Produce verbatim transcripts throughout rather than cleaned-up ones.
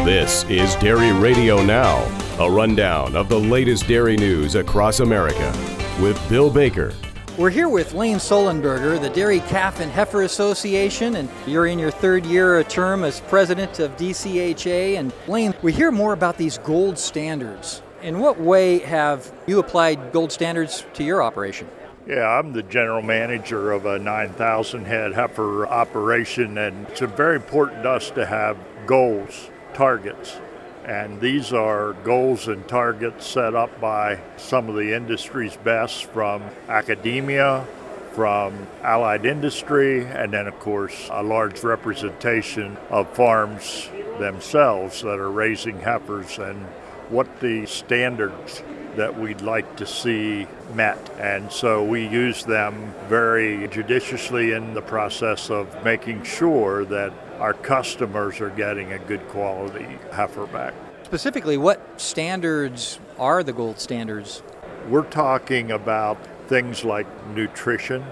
This is Dairy Radio Now, a rundown of the latest dairy news across America with Bill Baker. We're here with Lane Sullenberger, the Dairy Calf and Heifer Association, and you're in your third year term as president of D C H A. And Lane, we hear more about these gold standards. In what way have you applied gold standards to your operation? Yeah, I'm the general manager of a nine thousand head heifer operation, and it's very important to us to have goals, targets. And these are goals and targets set up by some of the industry's best, from academia, from allied industry, and then of course a large representation of farms themselves that are raising heifers, and what the standards that we'd like to see met. And so we use them very judiciously in the process of making sure that our customers are getting a good quality heifer back. Specifically, what standards are the gold standards? We're talking about things like nutrition,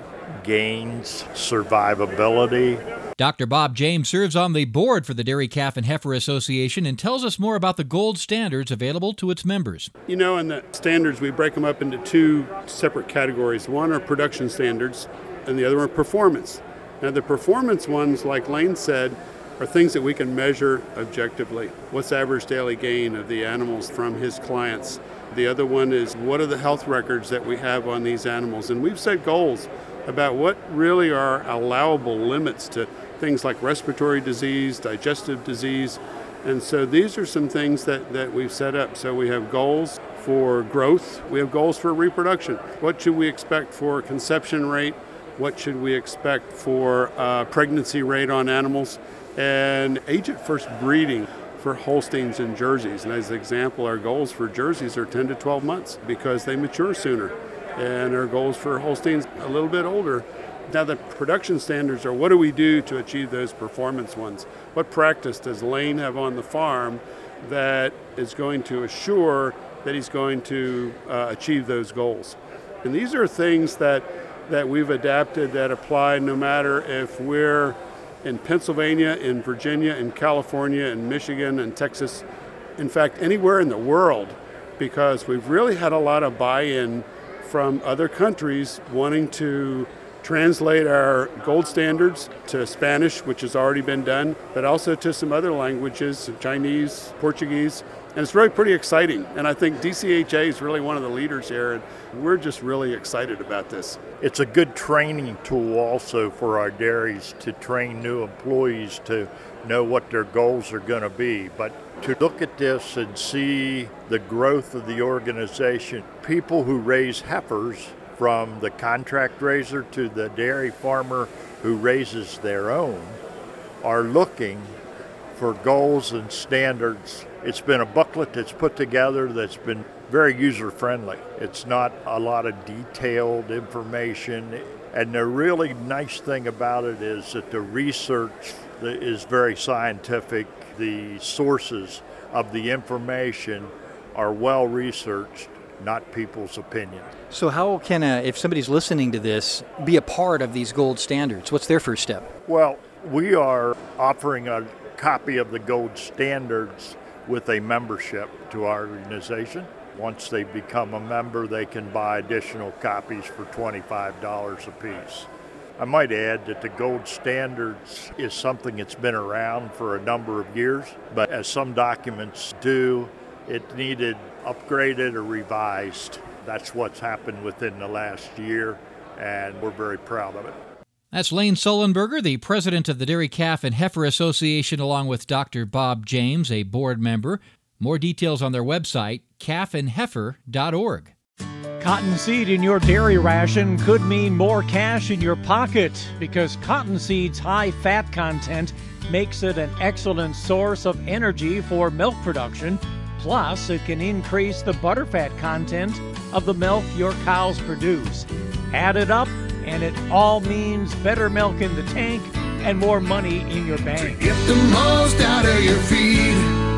gains, survivability. Doctor Bob James serves on the board for the Dairy Calf and Heifer Association and tells us more about the gold standards available to its members. You know, in the standards, we break them up into two separate categories. One are production standards, and the other are performance. Now, the performance ones, like Lane said, are things that we can measure objectively. What's the average daily gain of the animals from his clients? The other one is, what are the health records that we have on these animals? And we've set goals about what really are allowable limits to things like respiratory disease, digestive disease. And so these are some things that, that we've set up. So we have goals for growth. We have goals for reproduction. What should we expect for conception rate? What should we expect for uh, pregnancy rate on animals? And age at first breeding for Holsteins and Jerseys. And as an example, our goals for Jerseys are ten to twelve months because they mature sooner. And our goals for Holsteins a little bit older. Now the production standards are, what do we do to achieve those performance ones? What practice does Lane have on the farm that is going to assure that he's going to uh, achieve those goals? And these are things that, that we've adapted that apply no matter if we're in Pennsylvania, in Virginia, in California, in Michigan, and Texas, in fact, anywhere in the world, because we've really had a lot of buy-in from other countries wanting to translate our gold standards to Spanish, which has already been done, but also to some other languages, Chinese, Portuguese, and it's really pretty exciting. And I think D C H A is really one of the leaders here, and we're just really excited about this. It's a good training tool also for our dairies to train new employees to know what their goals are going to be. But to look at this and see the growth of the organization, people who raise heifers, from the contract raiser to the dairy farmer who raises their own, are looking for goals and standards. It's been a booklet that's put together that's been very user-friendly. It's not a lot of detailed information. And the really nice thing about it is that the research is very scientific. The sources of the information are well researched, not people's opinion. So how can, a, if somebody's listening to this, be a part of these gold standards? What's their first step? Well, we are offering a copy of the gold standards with a membership to our organization. Once they become a member, they can buy additional copies for twenty-five dollars a piece. I might add that the gold standards is something that's been around for a number of years, but as some documents do, it needed upgraded or revised. That's what's happened within the last year, and we're very proud of it. That's Lane Sullenberger, the president of the Dairy Calf and Heifer Association, along with Doctor Bob James, a board member. More details on their website, calf and heifer dot org. Cottonseed in your dairy ration could mean more cash in your pocket because cottonseed's high fat content makes it an excellent source of energy for milk production. Plus, it can increase the butterfat content of the milk your cows produce. Add it up, and it all means better milk in the tank and more money in your bank. To get the most out of your feed,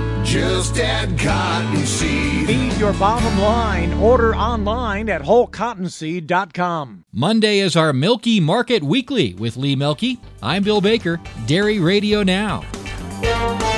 just add Cottonseed. Feed your bottom line. Order online at whole cottonseed dot com. Monday is our Milky Market Weekly with Lee Milky. I'm Bill Baker, Dairy Radio Now.